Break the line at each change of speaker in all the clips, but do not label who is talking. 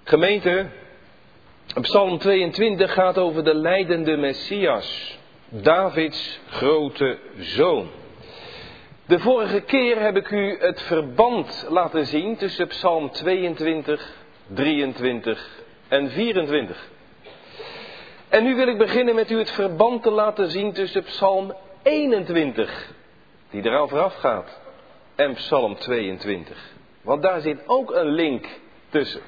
Gemeente, Psalm 22 gaat over de lijdende Messias, Davids grote zoon. De vorige keer heb ik u het verband laten zien tussen Psalm 22, 23 en 24. En nu wil ik beginnen met u het verband te laten zien tussen Psalm 21, die er al vooraf gaat, en Psalm 22. Want daar zit ook een link tussen.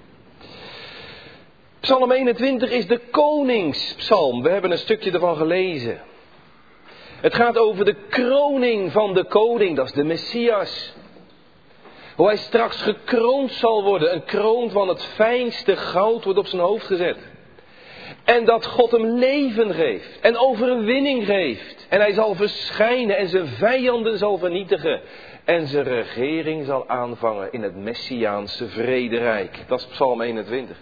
Psalm 21 is de koningspsalm. We hebben een stukje ervan gelezen. Het gaat over de kroning van de koning, dat is de Messias. Hoe hij straks gekroond zal worden. Een kroon van het fijnste goud wordt op zijn hoofd gezet. En dat God hem leven geeft en overwinning geeft. En hij zal verschijnen en zijn vijanden zal vernietigen. En zijn regering zal aanvangen in het Messiaanse vrederijk. Dat is Psalm 21.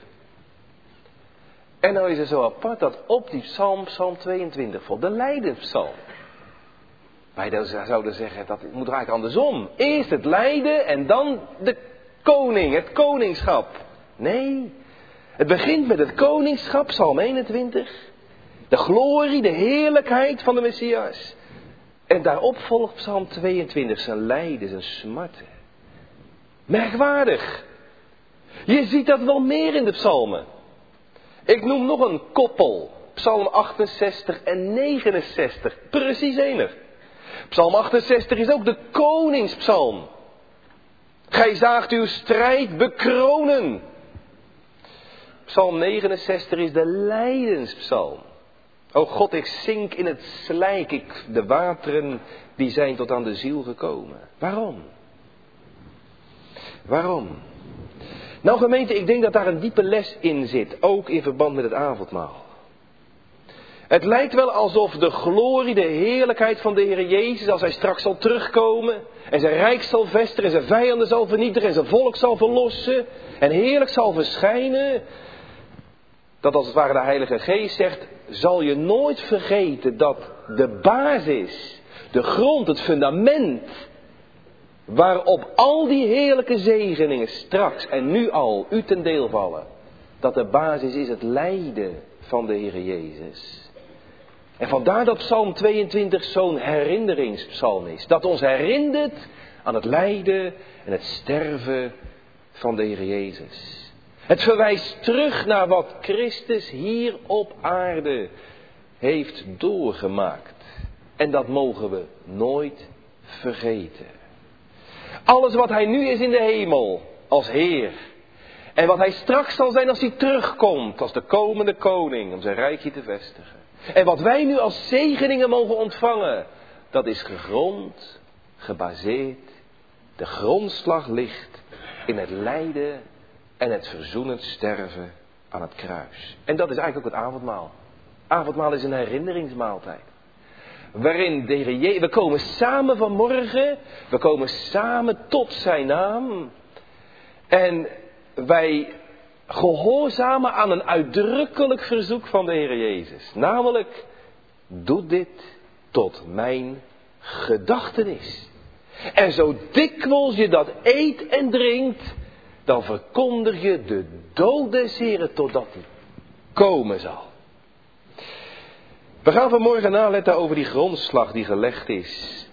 En nou is het zo apart dat op die psalm 22 volgt de lijdenspsalm. Wij zouden zeggen, dat moet eigenlijk andersom. Eerst het lijden en dan de koning, het koningschap. Nee, het begint met het koningschap, Psalm 21. De glorie, de heerlijkheid van de Messias. En daarop volgt Psalm 22, zijn lijden, zijn smarten. Merkwaardig. Je ziet dat wel meer in de psalmen. Ik noem nog een koppel. Psalm 68 en 69. Precies enig. Psalm 68 is ook de koningspsalm. Gij zaagt uw strijd bekronen. Psalm 69 is de lijdenspsalm. O God, ik zink in het slijk. De wateren die zijn tot aan de ziel gekomen. Waarom? Waarom? Nou gemeente, ik denk dat daar een diepe les in zit. Ook in verband met het avondmaal. Het lijkt wel alsof de glorie, de heerlijkheid van de Heer Jezus, als hij straks zal terugkomen en zijn rijk zal vestigen en zijn vijanden zal vernietigen en zijn volk zal verlossen en heerlijk zal verschijnen, dat als het ware de Heilige Geest zegt, zal je nooit vergeten dat de basis, de grond, het fundament, waarop al die heerlijke zegeningen straks en nu al u ten deel vallen, dat de basis is het lijden van de Heer Jezus. En vandaar dat Psalm 22 zo'n herinneringspsalm is. Dat ons herinnert aan het lijden en het sterven van de Heer Jezus. Het verwijst terug naar wat Christus hier op aarde heeft doorgemaakt. En dat mogen we nooit vergeten. Alles wat hij nu is in de hemel als Heer. En wat hij straks zal zijn als hij terugkomt als de komende koning om zijn rijkje te vestigen. En wat wij nu als zegeningen mogen ontvangen, dat is gegrond, gebaseerd, de grondslag ligt in het lijden en het verzoenend sterven aan het kruis. En dat is eigenlijk ook het avondmaal. Avondmaal is een herinneringsmaaltijd. Waarin de Heer we komen samen vanmorgen, we komen samen tot zijn naam. En wij gehoorzamen aan een uitdrukkelijk verzoek van de Heer Jezus. Namelijk, doe dit tot mijn gedachtenis. En zo dikwijls je dat eet en drinkt, dan verkondig je de dood des Heren totdat hij komen zal. We gaan vanmorgen naletten over die grondslag die gelegd is.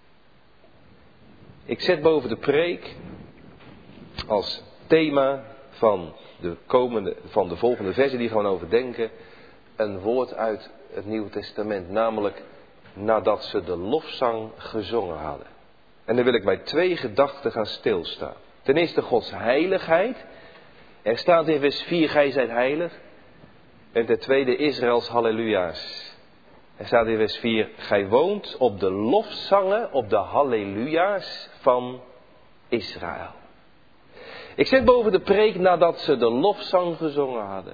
Ik zet boven de preek als thema van de volgende versen die gewoon overdenken, een woord uit het Nieuwe Testament, namelijk nadat ze de lofzang gezongen hadden. En dan wil ik bij 2 gedachten gaan stilstaan. Ten eerste Gods heiligheid. Er staat in vers 4, gij zijt heilig. En ten tweede Israëls halleluja's. Er staat in vers 4, gij woont op de lofzangen, op de halleluja's van Israël. Ik zet boven de preek nadat ze de lofzang gezongen hadden.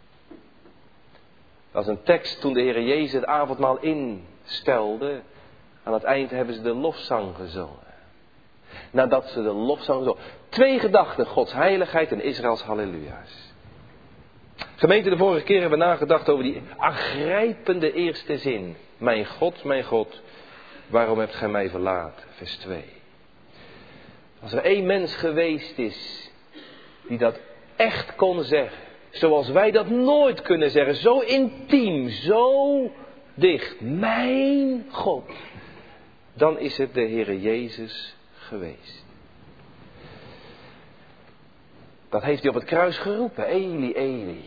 Dat is een tekst toen de Heer Jezus het avondmaal instelde. Aan het eind hebben ze de lofzang gezongen. Nadat ze de lofzang gezongen. 2 gedachten, Gods heiligheid en Israëls halleluja's. Gemeente, de vorige keer hebben we nagedacht over die aangrijpende eerste zin. Mijn God, waarom hebt gij mij verlaten? Vers 2. Als er 1 mens geweest is die dat echt kon zeggen. Zoals wij dat nooit kunnen zeggen. Zo intiem, zo dicht. Mijn God. Dan is het de Heere Jezus geweest. Dat heeft hij op het kruis geroepen. Eli, Eli.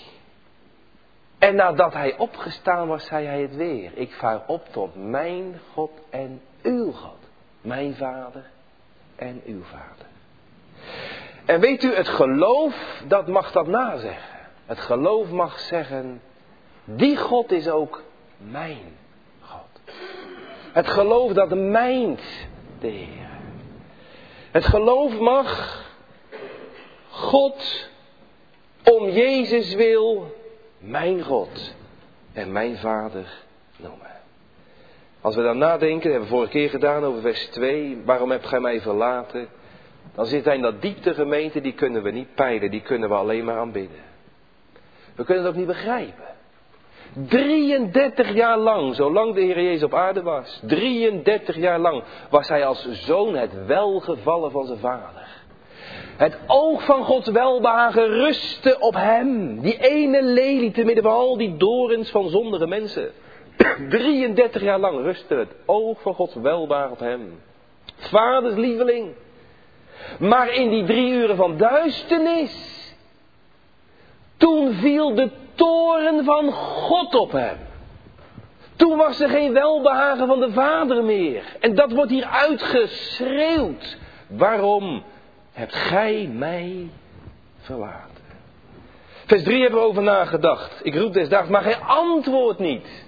En nadat hij opgestaan was, zei hij het weer. Ik vaar op tot mijn God en uw God. Mijn Vader en uw Vader. En weet u, het geloof, dat mag dat nazeggen. Het geloof mag zeggen, die God is ook mijn God. Het geloof dat mijnt de Heer. Het geloof mag God om Jezus wil mijn God en mijn Vader noemen. Als we dan nadenken, dat hebben we vorige keer gedaan over vers 2. Waarom hebt gij mij verlaten? Dan zit hij in dat diepte gemeente, die kunnen we niet peilen. Die kunnen we alleen maar aanbidden. We kunnen het ook niet begrijpen. 33 jaar lang, zolang de Heer Jezus op aarde was. 33 jaar lang was hij als zoon het welgevallen van zijn vader. Het oog van Gods welbehagen rustte op hem. Die ene lelie te midden van al die dorens van zondige mensen. 33 jaar lang rustte het oog van Gods welbehagen op hem. Vaders lieveling. Maar in die 3 uren van duisternis. Toen viel de toorn van God op hem. Toen was er geen welbehagen van de Vader meer. En dat wordt hier uitgeschreeuwd. Waarom hebt gij mij verlaten? Vers 3 hebben we over nagedacht. Ik roep des daags, maar gij antwoordt niet.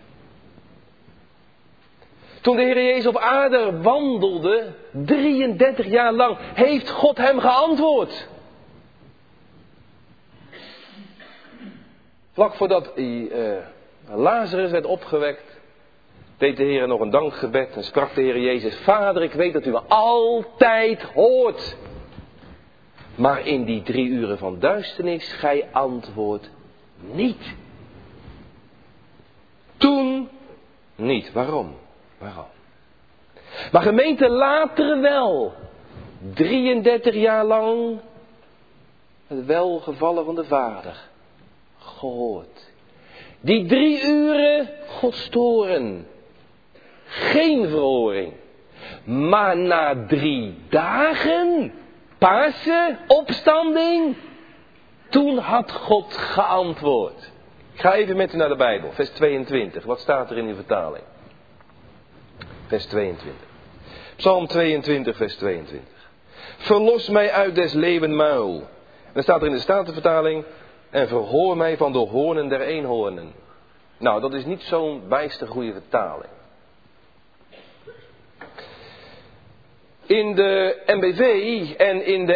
Toen de Heer Jezus op aarde wandelde, 33 jaar lang, heeft God hem geantwoord. Vlak voordat Lazarus werd opgewekt, deed de Heer nog een dankgebed en sprak de Heer Jezus: Vader, ik weet dat u me altijd hoort. Maar in die 3 uren van duisternis, gij antwoordt niet. Toen niet. Waarom? Maar gemeente, later wel. 33 jaar lang het welgevallen van de Vader gehoord. Die 3 uren Gods toorn. Geen verhoring. Maar na 3 dagen, Pasen, opstanding, toen had God geantwoord. Ik ga even met u naar de Bijbel, vers 22. Wat staat er in uw vertaling? Vers 22. Psalm 22, vers 22. Verlos mij uit des leeuwen muil. En dan staat er in de Statenvertaling: en verhoor mij van de hoornen der eenhoornen. Nou, dat is niet zo'n bijster goede vertaling. In de NBV en in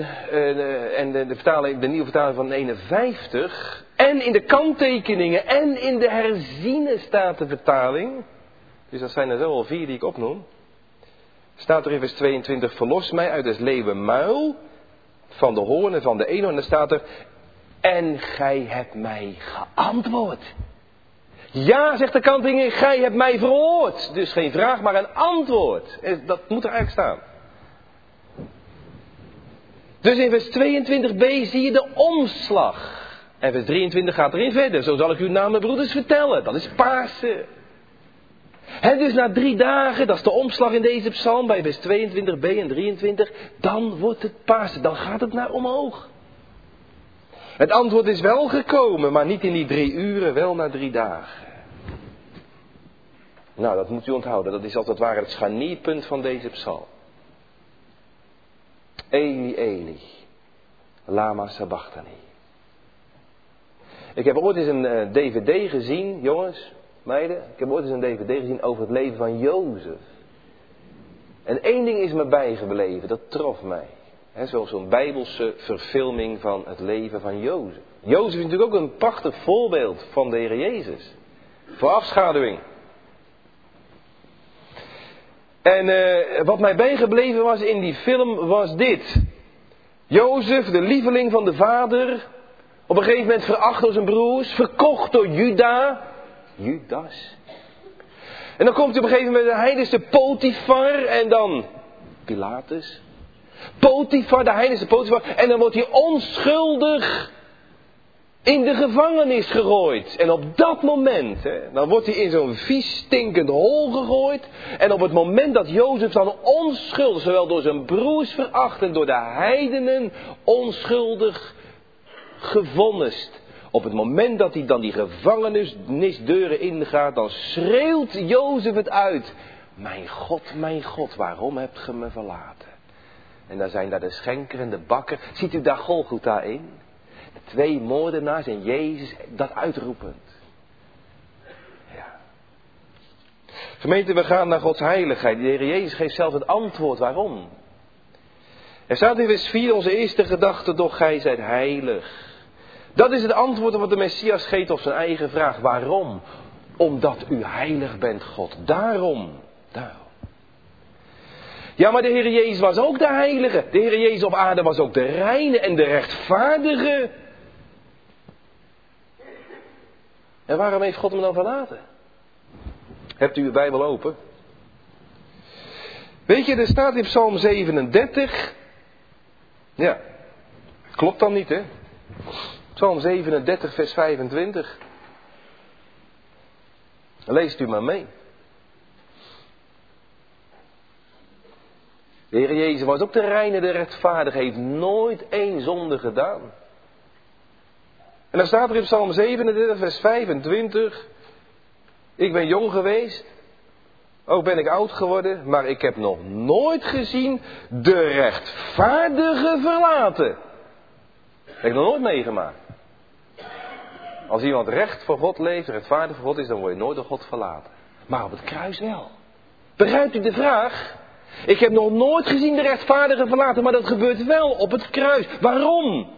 de nieuwe vertaling van 51... en in de kanttekeningen en in de herziene Statenvertaling... dus dat zijn er zo al 4 die ik opnoem... staat er in vers 22... verlos mij uit des leeuwen muil... van de hoornen van de eenhoorn. En dan staat er: en gij hebt mij geantwoord. Ja, zegt de kanttekening, gij hebt mij verhoord. Dus geen vraag, maar een antwoord. Dat moet er eigenlijk staan. Dus in vers 22b zie je de omslag. En vers 23 gaat erin verder. Zo zal ik uw naam, mijn broeders, vertellen. Dat is Pasen. En dus na 3 dagen, dat is de omslag in deze psalm, bij vers 22b en 23, dan wordt het Pasen. Dan gaat het naar omhoog. Het antwoord is wel gekomen, maar niet in die 3 uren, wel na 3 dagen. Nou, dat moet u onthouden. Dat is als het ware het scharnierpunt van deze psalm. Eli, Eli, lama sabachthani. Ik heb ooit eens een DVD gezien, jongens, meiden. Ik heb ooit eens een DVD gezien over het leven van Jozef. En 1 ding is me bijgebleven, dat trof mij. Zo'n bijbelse verfilming van het leven van Jozef. Jozef is natuurlijk ook een prachtig voorbeeld van de Heer Jezus. Voor afschaduwing. En wat mij bijgebleven was in die film was dit. Jozef, de lieveling van de vader, op een gegeven moment veracht door zijn broers, verkocht door Judas. En dan komt hij op een gegeven moment de heidense Potifar en dan Pilatus. Potifar, de heidense Potifar. En dan wordt hij onschuldig in de gevangenis gegooid. En op dat moment, dan wordt hij in zo'n vies stinkend hol gegooid. En op het moment dat Jozef dan onschuldig, zowel door zijn broers veracht en door de heidenen onschuldig gevonnist. Op het moment dat hij dan die gevangenisdeuren ingaat, dan schreeuwt Jozef het uit. Mijn God, waarom hebt ge me verlaten? En dan zijn daar de schenker en de bakker. Ziet u daar Golgotha in? De 2 moordenaars en Jezus, dat uitroepend. Ja. Gemeente, we gaan naar Gods heiligheid. De Heer Jezus geeft zelf het antwoord waarom. Er staat in vers 4 onze eerste gedachte, doch gij zijt heilig. Dat is het antwoord wat de Messias geeft op zijn eigen vraag. Waarom? Omdat u heilig bent, God. Daarom. Ja, maar de Heer Jezus was ook de heilige. De Heer Jezus op aarde was ook de reine en de rechtvaardige. En waarom heeft God hem dan verlaten? Hebt u uw Bijbel open? Weet je, er staat in Psalm 37. Ja, klopt dan niet, hè? Psalm 37, vers 25. Leest u maar mee. De Heer Jezus was ook de reine, de rechtvaardige, heeft nooit 1 zonde gedaan. En dan staat er in Psalm 37, vers 25. Ik ben jong geweest, ook ben ik oud geworden, maar ik heb nog nooit gezien de rechtvaardige verlaten. Dat heb ik nog nooit meegemaakt. Als iemand recht voor God leeft, rechtvaardig voor God is, dan word je nooit door God verlaten. Maar op het kruis wel. Begrijpt u de vraag? Ik heb nog nooit gezien de rechtvaardige verlaten, maar dat gebeurt wel op het kruis. Waarom?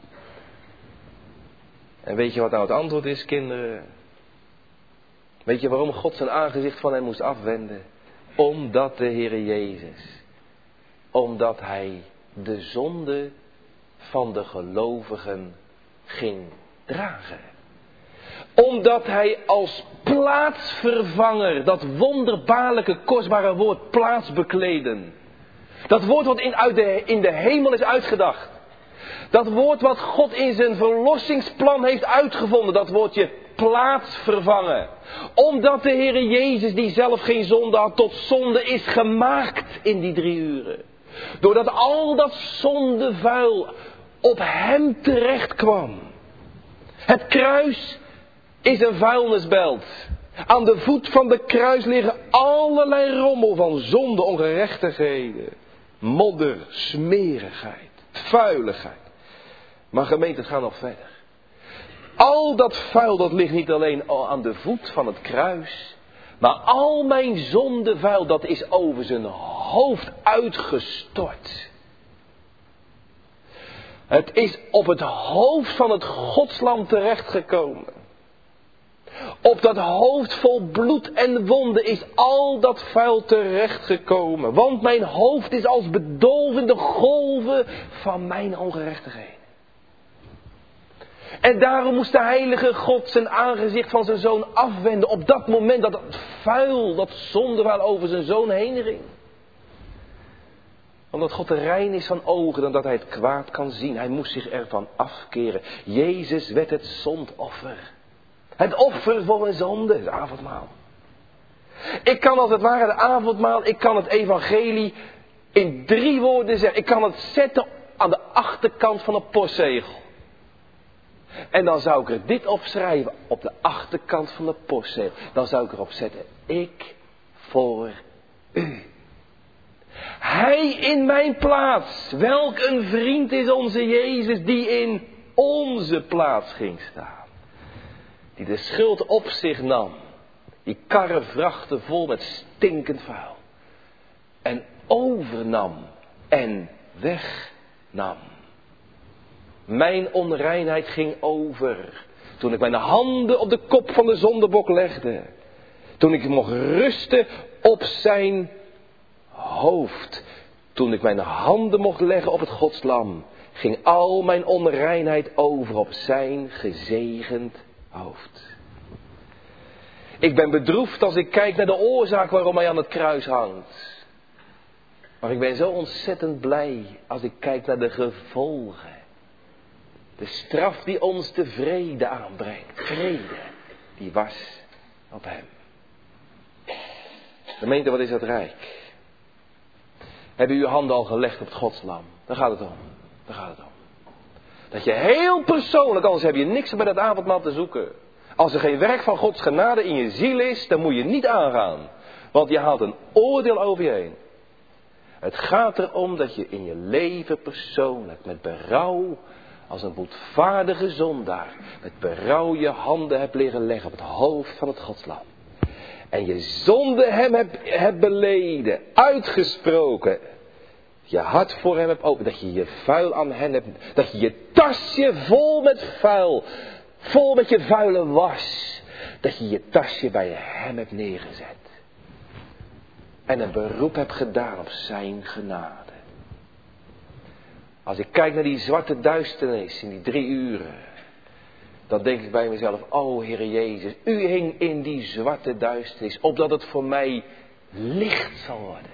En weet je wat nou het antwoord is, kinderen? Weet je waarom God zijn aangezicht van hem moest afwenden? Omdat de Heere Jezus, omdat hij de zonde van de gelovigen ging dragen. Omdat hij als plaatsvervanger, dat wonderbaarlijke kostbare woord plaats bekleden. Dat woord wat in de hemel is uitgedacht. Dat woord wat God in zijn verlossingsplan heeft uitgevonden. Dat woordje plaatsvervangen. Omdat de Heere Jezus, die zelf geen zonde had, tot zonde is gemaakt in die 3 uren. Doordat al dat zondevuil op hem terecht kwam. Het kruis is een vuilnisbelt. Aan de voet van de kruis liggen allerlei rommel van zonde, ongerechtigheden, modder, smerigheid, vuiligheid. Maar gemeente, het gaat nog verder. Al dat vuil, dat ligt niet alleen aan de voet van het kruis, maar al mijn zondevuil, dat is over zijn hoofd uitgestort. Het is op het hoofd van het Godslam terechtgekomen. Op dat hoofd vol bloed en wonden is al dat vuil terechtgekomen. Want mijn hoofd is als bedolvende golven van mijn ongerechtigheden. En daarom moest de heilige God zijn aangezicht van zijn zoon afwenden. Op dat moment dat het vuil, dat zondevuil over zijn zoon heen ging. Omdat God rein is van ogen dan dat hij het kwaad kan zien. Hij moest zich ervan afkeren. Jezus werd het zondoffer. Het offer voor een zonde, het avondmaal. Ik kan als het ware het avondmaal, ik kan het evangelie in 3 woorden zeggen. Ik kan het zetten aan de achterkant van een postzegel. En dan zou ik er dit op schrijven, op de achterkant van de postzegel. Dan zou ik erop zetten, ik voor u. Hij in mijn plaats. Welk een vriend is onze Jezus die in onze plaats ging staan. Die de schuld op zich nam. Die karren vrachten vol met stinkend vuil. En overnam en wegnam. Mijn onreinheid ging over. Toen ik mijn handen op de kop van de zondebok legde. Toen ik mocht rusten op zijn hoofd. Toen ik mijn handen mocht leggen op het Godslam. Ging al mijn onreinheid over op zijn gezegend hoofd. Ik ben bedroefd als ik kijk naar de oorzaak waarom hij aan het kruis hangt. Maar ik ben zo ontzettend blij als ik kijk naar de gevolgen. De straf die ons de vrede aanbrengt. Vrede, die was op hem. Gemeente, wat is dat rijk? Hebben uw handen al gelegd op het godslam? Daar gaat het om. Daar gaat het om. Dat je heel persoonlijk, anders heb je niks bij dat avondmaal te zoeken. Als er geen werk van Gods genade in je ziel is, dan moet je niet aangaan. Want je haalt een oordeel over je heen. Het gaat erom dat je in je leven persoonlijk, met berouw, als een boetvaardige zondaar, met berouw je handen hebt liggen leggen op het hoofd van het godslam. En je zonde hem hebt beleden, uitgesproken. Je hart voor hem hebt open, dat je je vuil aan hen hebt, dat je je tasje vol met vuil, vol met je vuile was, dat je je tasje bij hem hebt neergezet. En een beroep hebt gedaan op zijn genade. Als ik kijk naar die zwarte duisternis in die 3 uren, dan denk ik bij mezelf, o Heere Jezus, u hing in die zwarte duisternis, opdat het voor mij licht zal worden.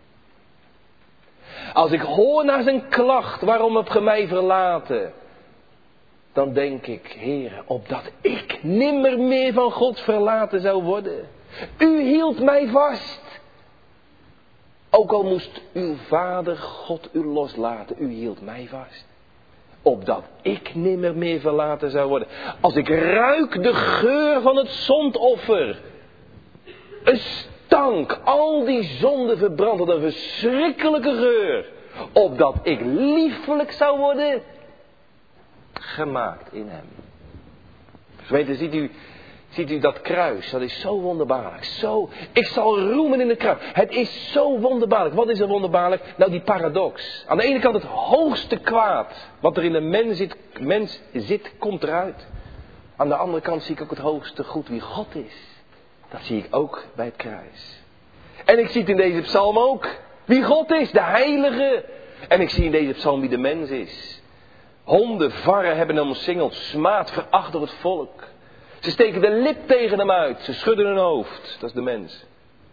Als ik hoor naar zijn klacht, waarom heb ge mij verlaten? Dan denk ik, Heere, opdat ik nimmer meer van God verlaten zou worden. U hield mij vast. Ook al moest uw vader God u loslaten, u hield mij vast. Opdat ik nimmer meer verlaten zou worden. Als ik ruik de geur van het zondoffer. Een stank, al die zonden verbrand, wat een verschrikkelijke geur. Opdat ik liefelijk zou worden gemaakt in hem. Gemeente, ziet u dat kruis? Dat is zo wonderbaarlijk. Ik zal roemen in het kruis. Het is zo wonderbaarlijk. Wat is er wonderbaarlijk? Nou, die paradox. Aan de ene kant het hoogste kwaad. Wat er in de mens zit, komt eruit. Aan de andere kant zie ik ook het hoogste goed wie God is. Dat zie ik ook bij het kruis. En ik zie het in deze psalm ook. Wie God is, de heilige. En ik zie in deze psalm wie de mens is. Honden, varren hebben hem omsingeld. Smaad, veracht door het volk. Ze steken de lip tegen hem uit. Ze schudden hun hoofd. Dat is de mens.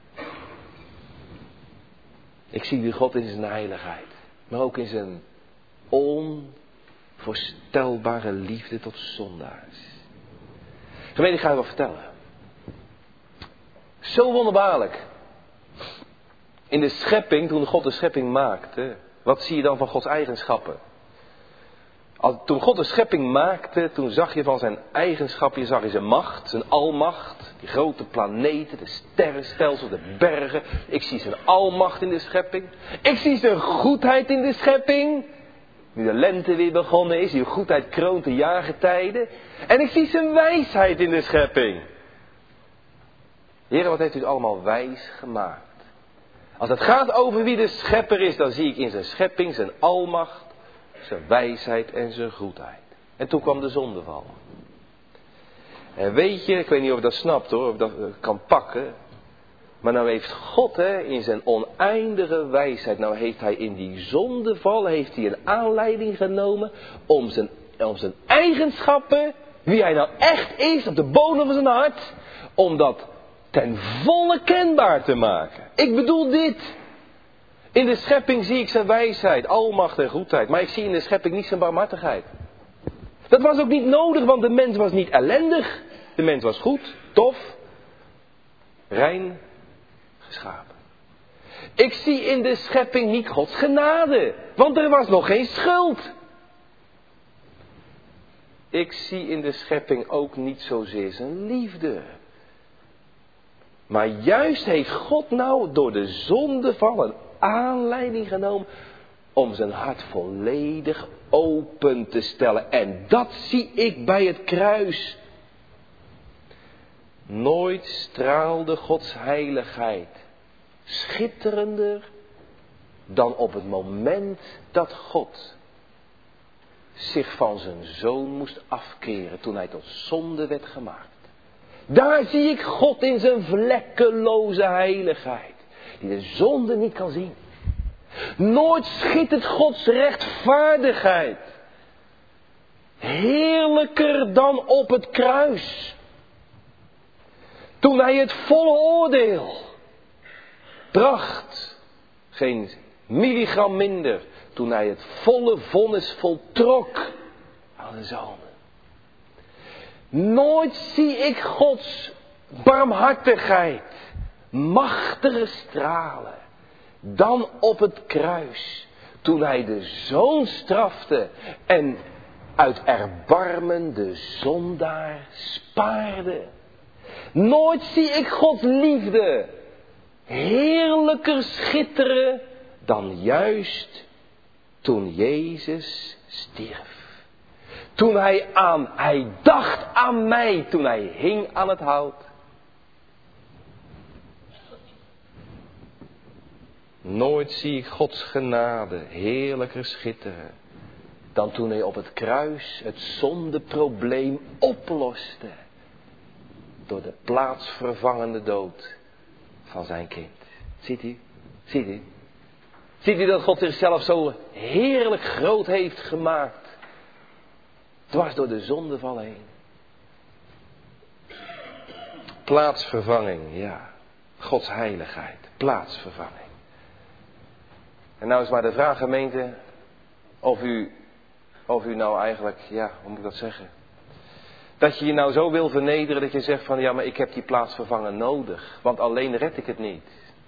Ik zie wie God is in zijn heiligheid. Maar ook in zijn onvoorstelbare liefde tot zondaars. Gemeente, ik ga je wat vertellen. Zo wonderbaarlijk. In de schepping, toen God de schepping maakte, wat zie je dan van Gods eigenschappen? Toen God de schepping maakte, toen zag je van zijn eigenschappen, je zag in zijn macht, zijn almacht, die grote planeten, de sterrenstelsels, de bergen. Ik zie zijn almacht in de schepping. Ik zie zijn goedheid in de schepping. Nu de lente weer begonnen is, die goedheid kroont de jaargetijden. En ik zie zijn wijsheid in de schepping. Heer, wat heeft u allemaal wijs gemaakt? Als het gaat over wie de schepper is, dan zie ik in zijn schepping zijn almacht, zijn wijsheid en zijn goedheid. En toen kwam de zondeval. En weet je, ik weet niet of je dat snapt hoor, of je dat kan pakken. Maar nou heeft God in zijn oneindige wijsheid, nou heeft hij in die zondeval, heeft hij een aanleiding genomen om zijn eigenschappen, wie hij nou echt is, op de bodem van zijn hart, om dat ten volle kenbaar te maken. Ik bedoel dit. In de schepping zie ik zijn wijsheid, almacht en goedheid. Maar ik zie in de schepping niet zijn barmhartigheid. Dat was ook niet nodig, want de mens was niet ellendig. De mens was goed, tof, rein, geschapen. Ik zie in de schepping niet Gods genade, want er was nog geen schuld. Ik zie in de schepping ook niet zozeer zijn liefde. Maar juist heeft God nou door de zondeval een aanleiding genomen om zijn hart volledig open te stellen. En dat zie ik bij het kruis. Nooit straalde Gods heiligheid schitterender dan op het moment dat God zich van zijn zoon moest afkeren toen hij tot zonde werd gemaakt. Daar zie ik God in zijn vlekkeloze heiligheid, die de zonde niet kan zien. Nooit schittert Gods rechtvaardigheid heerlijker dan op het kruis. Toen hij het volle oordeel bracht, geen milligram minder toen hij het volle vonnis voltrok aan de zonen. Nooit zie ik Gods barmhartigheid machtiger stralen dan op het kruis, toen hij de zoon strafte en uit erbarmen de zondaar spaarde. Nooit zie ik Gods liefde heerlijker schitteren dan juist toen Jezus stierf. Toen hij dacht aan mij, toen hij hing aan het hout. Nooit zie ik Gods genade heerlijker schitteren dan toen hij op het kruis het zondeprobleem oploste door de plaatsvervangende dood van zijn kind. Ziet u? Ziet u? Ziet u dat God zichzelf zo heerlijk groot heeft gemaakt? Dwars door de zondeval heen. Plaatsvervanging, ja. Gods heiligheid. Plaatsvervanging. En nou is maar de vraag, gemeente, of u nou eigenlijk, ja, hoe moet ik dat zeggen? Dat je je nou zo wil vernederen dat je zegt van, ja, maar ik heb die plaatsvervanger nodig. Want alleen red ik het niet.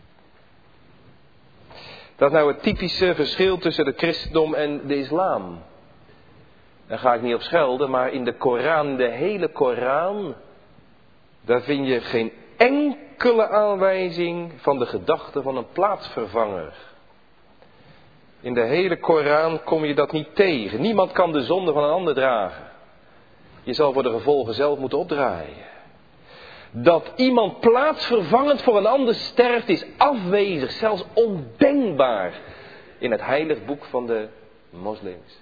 Dat is nou het typische verschil tussen het christendom en de islam. Daar ga ik niet op schelden, maar in de Koran, de hele Koran, daar vind je geen enkele aanwijzing van de gedachte van een plaatsvervanger. In de hele Koran kom je dat niet tegen. Niemand kan de zonde van een ander dragen. Je zal voor de gevolgen zelf moeten opdraaien. Dat iemand plaatsvervangend voor een ander sterft is afwezig, zelfs ondenkbaar in het heilig boek van de moslims.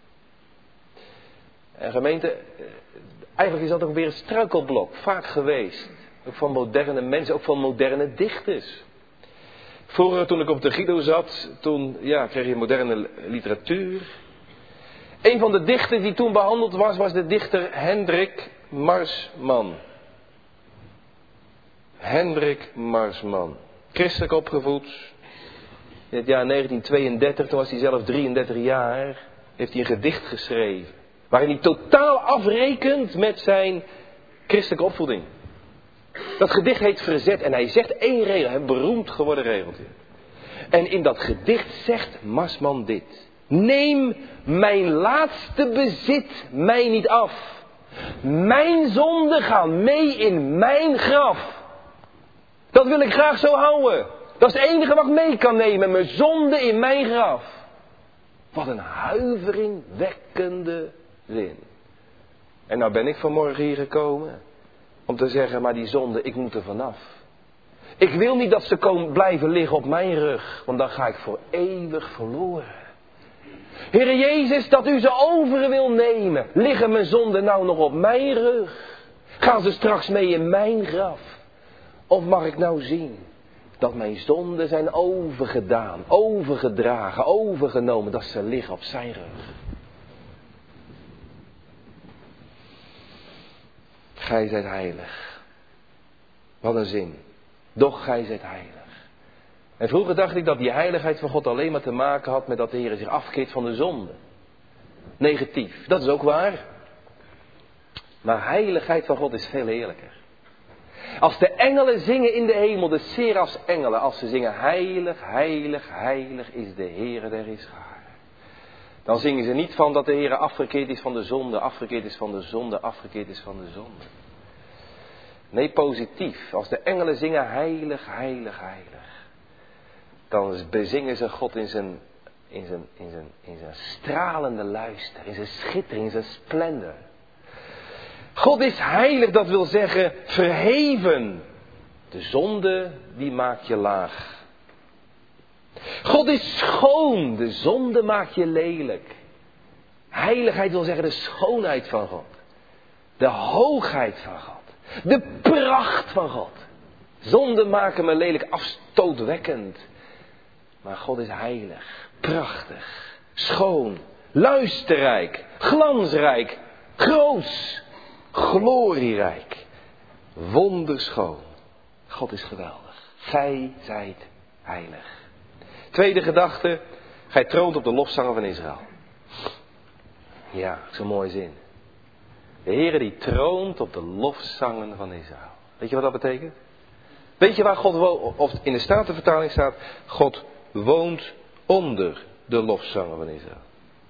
En gemeente, eigenlijk is dat ook weer een struikelblok, vaak geweest. Ook van moderne mensen, ook van moderne dichters. Vroeger toen ik op de Guido zat, toen kreeg je moderne literatuur. Een van de dichters die toen behandeld was de dichter Hendrik Marsman. Hendrik Marsman. Christelijk opgevoed. In het jaar 1932, toen was hij zelf 33 jaar, heeft hij een gedicht geschreven. Waarin hij totaal afrekent met zijn christelijke opvoeding. Dat gedicht heet Verzet en hij zegt één regel, een beroemd geworden regeltje. En in dat gedicht zegt Marsman dit. Neem mijn laatste bezit mij niet af. Mijn zonden gaan mee in mijn graf. Dat wil ik graag zo houden. Dat is het enige wat ik mee kan nemen. Mijn zonde in mijn graf. Wat een huiveringwekkende zin. En nou ben ik vanmorgen hier gekomen om te zeggen, maar die zonde, ik moet er vanaf. Ik wil niet dat ze blijven liggen op mijn rug, want dan ga ik voor eeuwig verloren. Heere Jezus, dat u ze over wil nemen. Liggen mijn zonden nou nog op mijn rug? Gaan ze straks mee in mijn graf? Of mag ik nou zien dat mijn zonden zijn overgedaan, overgedragen, overgenomen, dat ze liggen op zijn rug? Gij zijt heilig. Wat een zin. Doch gij zijt heilig. En vroeger dacht ik dat die heiligheid van God alleen maar te maken had met dat de Heer zich afkeert van de zonde. Negatief. Dat is ook waar. Maar heiligheid van God is veel heerlijker. Als de engelen zingen in de hemel, de serafs engelen, als ze zingen heilig, heilig, heilig is de Heere der Heerscharen. Dan zingen ze niet van dat de Heere afgekeerd is van de zonde, afgekeerd is van de zonde, afgekeerd is van de zonde. Nee, positief. Als de engelen zingen heilig, heilig, heilig. Dan bezingen ze God in zijn stralende luister, in zijn schittering, in zijn splendor. God is heilig, dat wil zeggen verheven. De zonde, die maakt je laag. God is schoon, de zonde maakt je lelijk. Heiligheid wil zeggen de schoonheid van God. De hoogheid van God. De pracht van God. Zonde maken me lelijk, afstootwekkend. Maar God is heilig, prachtig, schoon, luisterrijk, glansrijk, groots, glorierijk, wonderschoon. God is geweldig. Gij zijt heilig. Tweede gedachte, gij troont op de lofzangen van Israël. Ja, zo'n mooie zin. De Heere die troont op de lofzangen van Israël. Weet je wat dat betekent? Weet je waar God woont? Of in de Statenvertaling staat, God woont onder de lofzangen van Israël.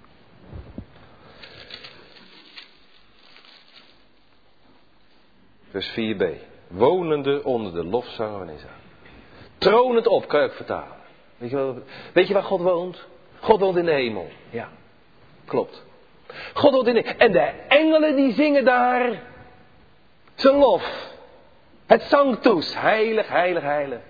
Vers 4b. Wonende onder de lofzangen van Israël. Tronend op, kan je ook vertalen. Weet je waar God woont? God woont in de hemel. Ja, klopt. God woont in de hemel. En de engelen die zingen daar zijn lof. Het sanctus. Heilig, heilig, heilig.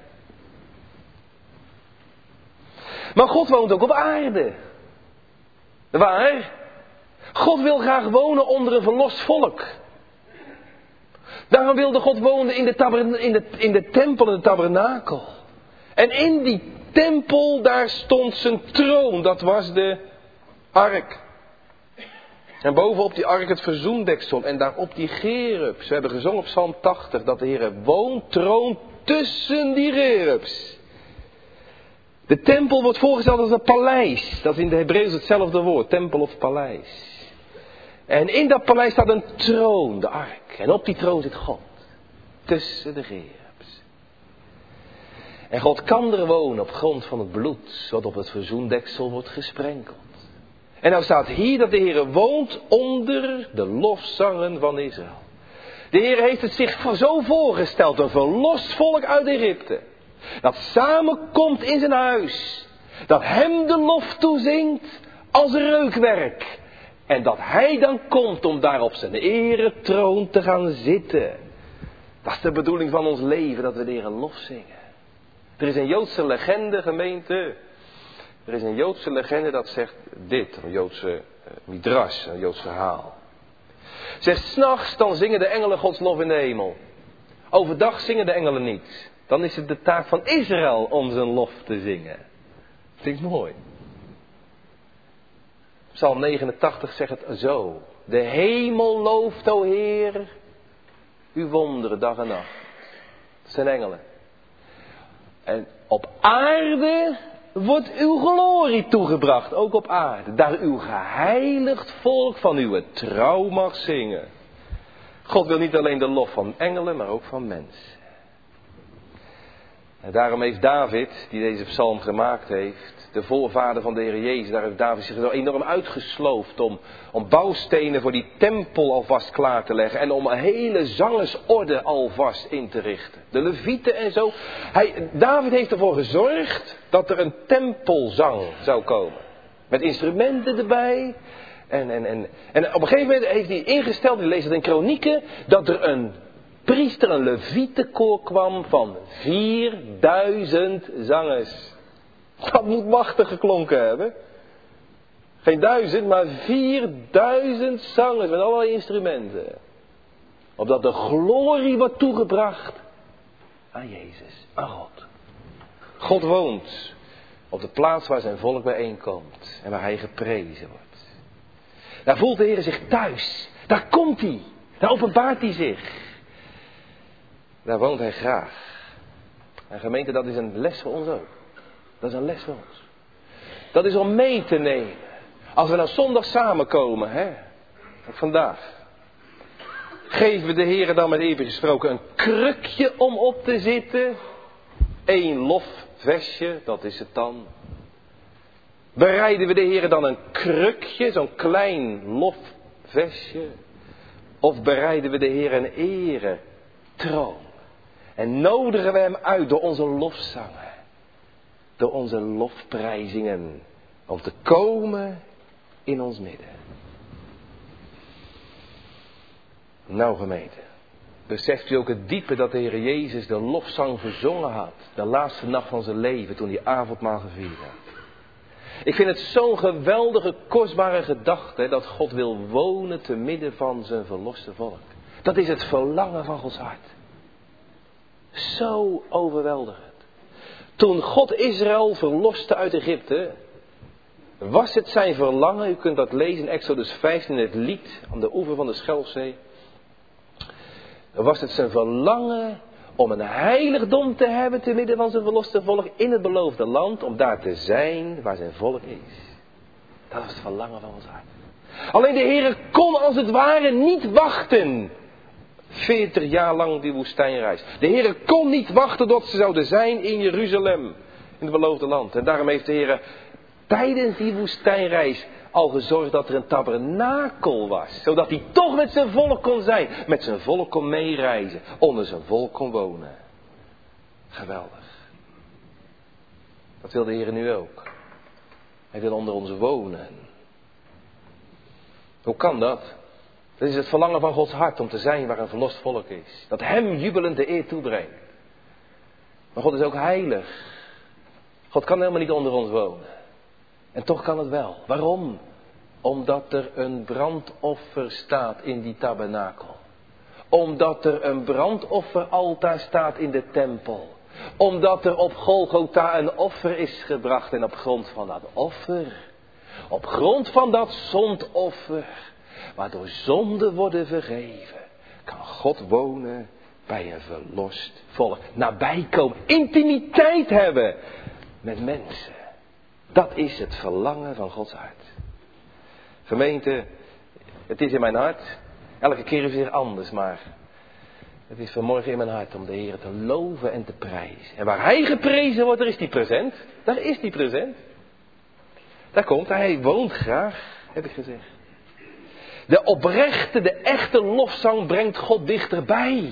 Maar God woont ook op aarde. Waar? God wil graag wonen onder een verlost volk. Daarom wilde God wonen in de tempel, in de tabernakel. En in die tempel, daar stond zijn troon. Dat was de ark. En bovenop die ark het verzoendeksel. En daarop die gerubs. We hebben gezongen op Psalm 80 dat de Heer woont, troont tussen die gerubs. De tempel wordt voorgesteld als een paleis. Dat is in de Hebreeuws hetzelfde woord. Tempel of paleis. En in dat paleis staat een troon, de ark. En op die troon zit God. Tussen de gerubs. En God kan er wonen op grond van het bloed. Wat op het verzoendeksel wordt gesprenkeld. En nou staat hier dat de Heer woont onder de lofzangen van Israël. De Heer heeft het zich zo voorgesteld. Een verlost volk uit Egypte. Dat samenkomt in zijn huis. Dat hem de lof toezingt als reukwerk. En dat hij dan komt om daar op zijn eretroon te gaan zitten. Dat is de bedoeling van ons leven, dat we de Heer lof zingen. Er is een Joodse legende, gemeente. Er is een Joodse legende dat zegt dit. Een Joodse midrash, een Joods verhaal. Zegt, 's nachts dan zingen de engelen Gods lof in de hemel. Overdag zingen de engelen niet. Dan is het de taak van Israël om zijn lof te zingen. Klinkt mooi. Psalm 89 zegt het zo. De hemel looft, o Heer, uw wonderen dag en nacht. Dat zijn engelen. En op aarde wordt uw glorie toegebracht, ook op aarde. Daar uw geheiligd volk van uw trouw mag zingen. God wil niet alleen de lof van engelen, maar ook van mensen. En daarom heeft David, die deze psalm gemaakt heeft, de voorvader van de Heer Jezus, daar heeft David zich zo enorm uitgesloofd om bouwstenen voor die tempel alvast klaar te leggen. En om een hele zangersorde alvast in te richten. De levieten en zo. David heeft ervoor gezorgd dat er een tempelzang zou komen. Met instrumenten erbij. En op een gegeven moment heeft hij ingesteld, je leest het in Kronieken, dat er een priester, een levietenkoor kwam van 4000 zangers. Dat moet machtig geklonken hebben. Geen 1000, maar 4000 zangers met allerlei instrumenten. Opdat de glorie wordt toegebracht aan Jezus, aan God. God woont op de plaats waar zijn volk bijeenkomt en waar hij geprezen wordt. Daar voelt de Heer zich thuis. Daar komt hij. Daar openbaart hij zich. Daar woont hij graag. En gemeente, dat is een les voor ons ook. Dat is een les voor ons. Dat is om mee te nemen. Als we nou zondag samenkomen, hè. Ook vandaag. Geven we de Heer dan met even gesproken een krukje om op te zitten. 1 lofversje, dat is het dan. Bereiden we de Heer dan een krukje, zo'n klein lofversje. Of bereiden we de Heer een eretroon. En nodigen we hem uit door onze lofzangen. Door onze lofprijzingen. Om te komen in ons midden. Nou gemeente. Beseft u ook het diepe dat de Heer Jezus de lofzang gezongen had. De laatste nacht van zijn leven toen hij avondmaal gevierd had. Ik vind het zo'n geweldige, kostbare gedachte dat God wil wonen te midden van zijn verloste volk. Dat is het verlangen van Gods hart. Zo overweldigend. Toen God Israël verloste uit Egypte, was het zijn verlangen, u kunt dat lezen in Exodus 15 in het lied aan de oever van de Schelfzee. Was het zijn verlangen om een heiligdom te hebben te midden van zijn verloste volk in het beloofde land, om daar te zijn waar zijn volk is. Dat was het verlangen van ons hart. Alleen de Heere kon als het ware niet wachten. 40 jaar lang die woestijnreis. De Heere kon niet wachten tot ze zouden zijn in Jeruzalem, in het beloofde land. En daarom heeft de Heere tijdens die woestijnreis al gezorgd dat er een tabernakel was. Zodat hij toch met zijn volk kon zijn. Met zijn volk kon meereizen. Onder zijn volk kon wonen. Geweldig. Dat wil de Heer nu ook. Hij wil onder ons wonen. Hoe kan dat? Dat is het verlangen van Gods hart om te zijn waar een verlost volk is. Dat hem jubelend de eer toebrengt. Maar God is ook heilig. God kan helemaal niet onder ons wonen. En toch kan het wel. Waarom? Omdat er een brandoffer staat in die tabernakel. Omdat er een brandofferaltaar staat in de tempel. Omdat er op Golgotha een offer is gebracht. En op grond van dat offer, op grond van dat zondoffer, waardoor zonden worden vergeven, kan God wonen bij een verlost volk. Nabij komen, intimiteit hebben met mensen. Dat is het verlangen van Gods hart. Gemeente, het is in mijn hart. Elke keer is het weer anders, maar het is vanmorgen in mijn hart om de Heer te loven en te prijzen. En waar Hij geprezen wordt, daar is Hij present. Daar is Hij present. Daar komt Hij. Hij woont graag, heb ik gezegd. De oprechte, de echte lofzang brengt God dichterbij.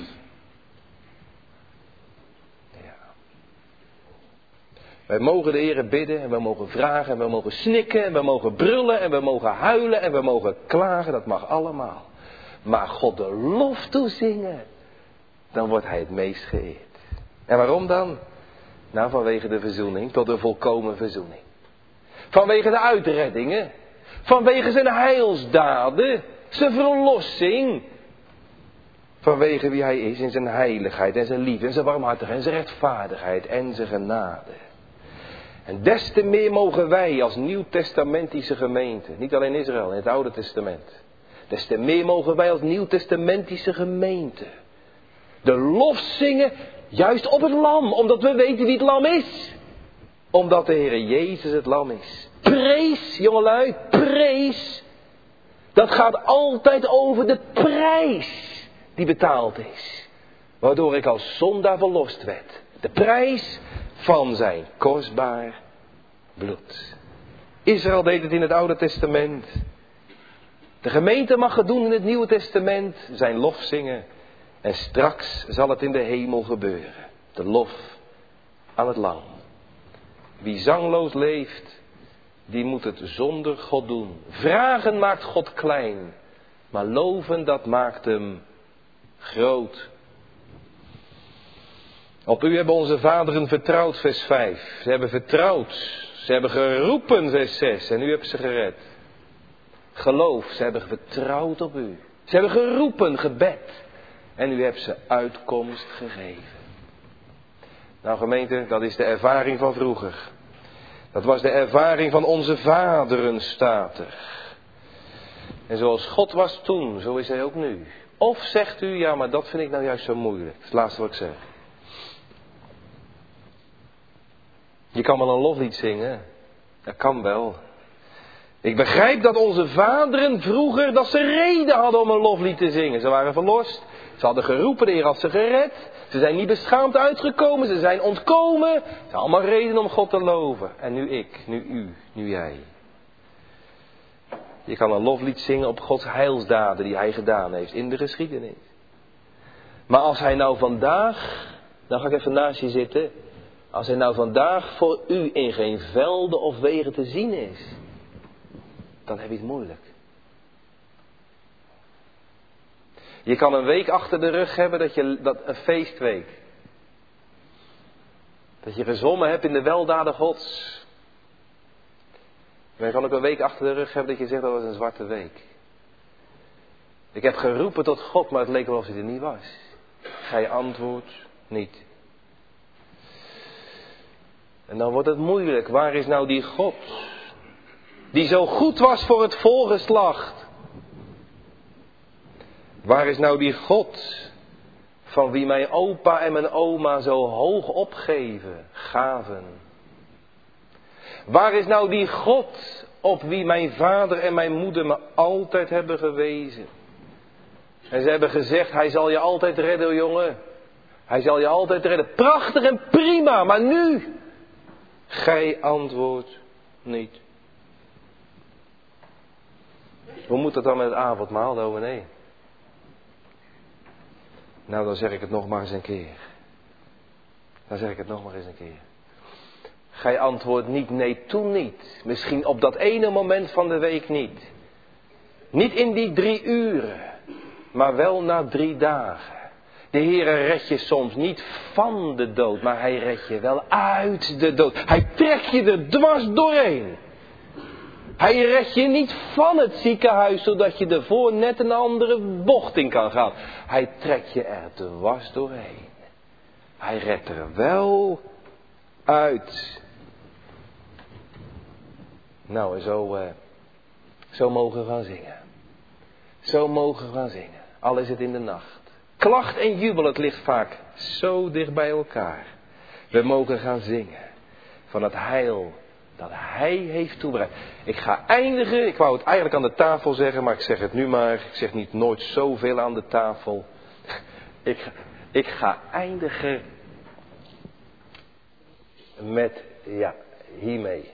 Wij mogen de Heer bidden en we mogen vragen en we mogen snikken en we mogen brullen en we mogen huilen en we mogen klagen. Dat mag allemaal. Maar God de lof toezingen, dan wordt Hij het meest geëerd. En waarom dan? Nou, vanwege de verzoening tot de volkomen verzoening. Vanwege de uitreddingen. Vanwege zijn heilsdaden. Zijn verlossing. Vanwege wie Hij is in zijn heiligheid en zijn liefde en zijn warmhartigheid en zijn rechtvaardigheid en zijn genade. En des te meer mogen wij als nieuwtestamentische gemeente, niet alleen Israël in het Oude Testament, des te meer mogen wij als nieuwtestamentische gemeente de lof zingen juist op het lam, omdat we weten wie het lam is. Omdat de Heer Jezus het lam is. Prees, jongelui, prees. Dat gaat altijd over de prijs die betaald is. Waardoor ik als zondaar verlost werd. De prijs van zijn kostbaar bloed. Israël deed het in het Oude Testament. De gemeente mag het doen in het Nieuwe Testament. Zijn lof zingen. En straks zal het in de hemel gebeuren. De lof aan het lam. Wie zangloos leeft, die moet het zonder God doen. Vragen maakt God klein. Maar loven, dat maakt hem groot. Op u hebben onze vaderen vertrouwd, vers 5. Ze hebben vertrouwd. Ze hebben geroepen, vers 6. En u hebt ze gered. Geloof, ze hebben vertrouwd op u. Ze hebben geroepen, gebed. En u hebt ze uitkomst gegeven. Nou gemeente, dat is de ervaring van vroeger. Dat was de ervaring van onze vaderen, staat er. En zoals God was toen, zo is Hij ook nu. Of zegt u, ja, maar dat vind ik nou juist zo moeilijk. Dat is het laatste wat ik zeg. Je kan wel een loflied zingen. Dat kan wel. Ik begrijp dat onze vaderen vroeger, dat ze reden hadden om een loflied te zingen. Ze waren verlost. Ze hadden geroepen, de Heer had ze gered. Ze zijn niet beschaamd uitgekomen. Ze zijn ontkomen. Ze zijn allemaal reden om God te loven. En nu ik, nu u, nu jij. Je kan een loflied zingen op Gods heilsdaden die Hij gedaan heeft in de geschiedenis. Maar als Hij nou vandaag, dan ga ik even naast je zitten. Als Hij nou vandaag voor u in geen velden of wegen te zien is, dan heb je het moeilijk. Je kan een week achter de rug hebben dat een feestweek. Dat je gezwommen hebt in de weldaden Gods. Maar je kan ook een week achter de rug hebben dat je zegt dat was een zwarte week. Ik heb geroepen tot God, maar het leek wel of hij er niet was. Gij antwoordt niet. En dan wordt het moeilijk. Waar is nou die God? Die zo goed was voor het voorgeslacht. Waar is nou die God van wie mijn opa en mijn oma zo hoog gaven? Waar is nou die God op wie mijn vader en mijn moeder me altijd hebben gewezen? En ze hebben gezegd, hij zal je altijd redden, jongen. Hij zal je altijd redden. Prachtig en prima, maar nu? Gij antwoordt niet. Hoe moet dat dan met het avondmaal, dominee? Nou, dan zeg ik het nog maar eens een keer. Gij antwoordt niet, nee, toen niet. Misschien op dat ene moment van de week niet. Niet in die 3 uren, maar wel na 3 dagen. De Heere redt je soms niet van de dood, maar hij redt je wel uit de dood. Hij trekt je er dwars doorheen. Hij redt je niet van het ziekenhuis, zodat je ervoor net een andere bocht in kan gaan. Hij trekt je er dwars doorheen. Hij redt er wel uit. Nou, en zo mogen we gaan zingen. Zo mogen we gaan zingen. Al is het in de nacht. Klacht en jubel, het ligt vaak zo dicht bij elkaar. We mogen gaan zingen van het heil dat hij heeft toebereid. Ik ga eindigen, ik wou het eigenlijk aan de tafel zeggen, maar ik zeg het nu maar. Ik zeg niet nooit zoveel aan de tafel. Ik ga eindigen met, hiermee.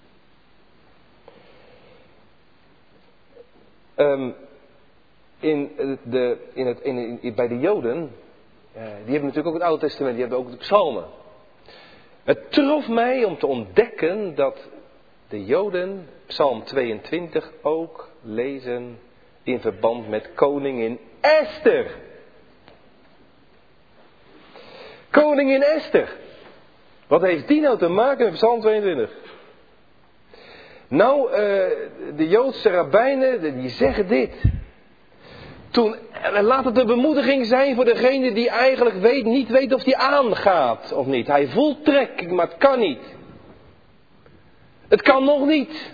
Bij de Joden, die hebben natuurlijk ook het Oude Testament, die hebben ook de psalmen. Het trof mij om te ontdekken dat de Joden Psalm 22 ook lezen in verband met koningin Esther. Koningin Esther. Wat heeft die nou te maken met Psalm 22? Nou, de Joodse rabbijnen, die zeggen dit. Laat het een bemoediging zijn voor degene die eigenlijk niet weet of die aangaat of niet. Hij voelt trekking, maar het kan niet. Het kan nog niet.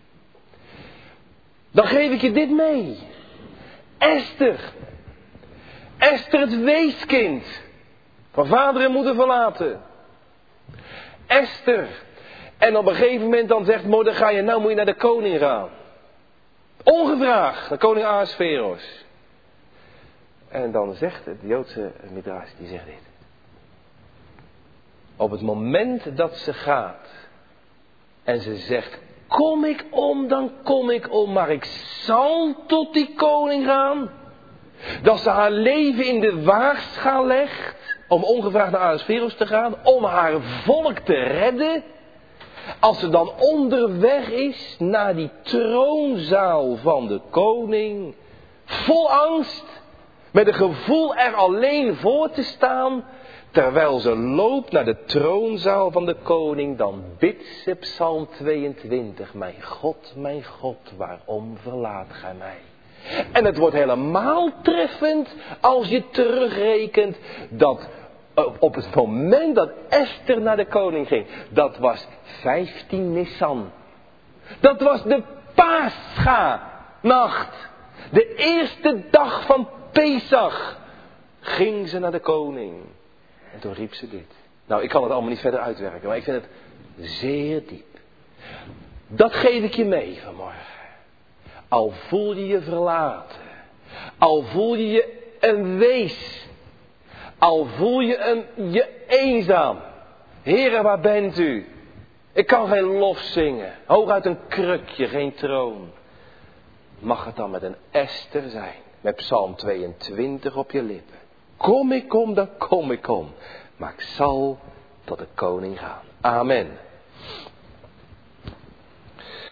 Dan geef ik je dit mee. Esther. Esther, het weeskind. Van vader en moeder verlaten. Esther. En op een gegeven moment dan zegt Mordechai, nou moet je naar de koning gaan. Ongevraagd, naar koning Ahasveros. En dan zegt het Joodse midrash, die zegt dit. Op het moment dat ze gaat en ze zegt, kom ik om, dan kom ik om, maar ik zal tot die koning gaan. Dat ze haar leven in de waagschaal legt, om ongevraagd naar Ahasveros te gaan, om haar volk te redden. Als ze dan onderweg is naar die troonzaal van de koning, vol angst, met een gevoel er alleen voor te staan, terwijl ze loopt naar de troonzaal van de koning, dan bidt ze Psalm 22, mijn God, waarom verlaat gij mij? En het wordt helemaal treffend als je terugrekent dat op het moment dat Esther naar de koning ging, dat was 15 Nisan. Dat was de Pascha-nacht. De eerste dag van Pesach ging ze naar de koning. En toen riep ze dit. Nou, ik kan het allemaal niet verder uitwerken, maar ik vind het zeer diep. Dat geef ik je mee vanmorgen. Al voel je je verlaten. Al voel je je een wees. Al voel je je eenzaam. Heere, waar bent u? Ik kan geen lof zingen. Hooguit een krukje, geen troon. Mag het dan met een Esther zijn? Met Psalm 22 op je lippen. Kom ik om, dan kom ik om. Maar ik zal tot de koning gaan. Amen.